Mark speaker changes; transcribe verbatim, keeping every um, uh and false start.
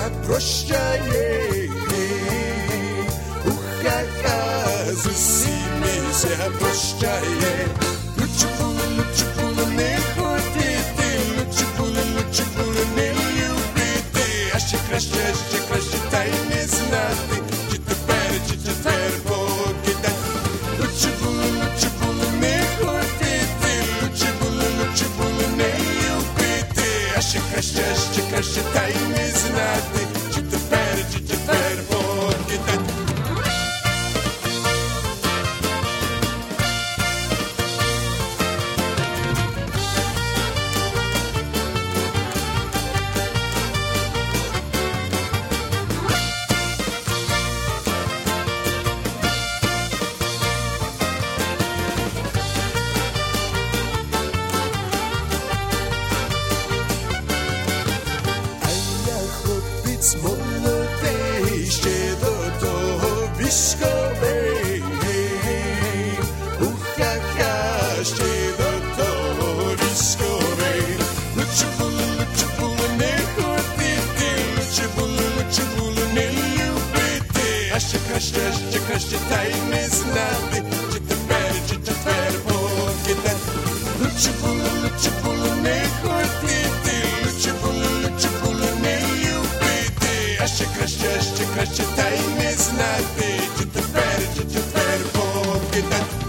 Speaker 1: прощає, уха-ха, з усіми ся прощає. Лучше було, лучше було не ходити, лучше було, лучше було не любити, а ще краще, ще краще та й не знати, чи тепер, чи тепер покидати. Лучше було, лучше було не ходити, лучше було, лучше було не любити, а ще краще, ще краще та й не знати, чи тепер, чи тепер покидати. Молодий, ще до того військовий, уха-ха, ще до того військовий. Лучше було, лучше було не ходити, лучше було, лучше було не любити, а ще краще, ще краще та й не знати, чи тепер, чи тепер покидати. Лучше було, лучше було не ходити, лучше було, лучше було не любити, а ще краще, ще краще та й не знати, чи тепер, чи тепер покидати.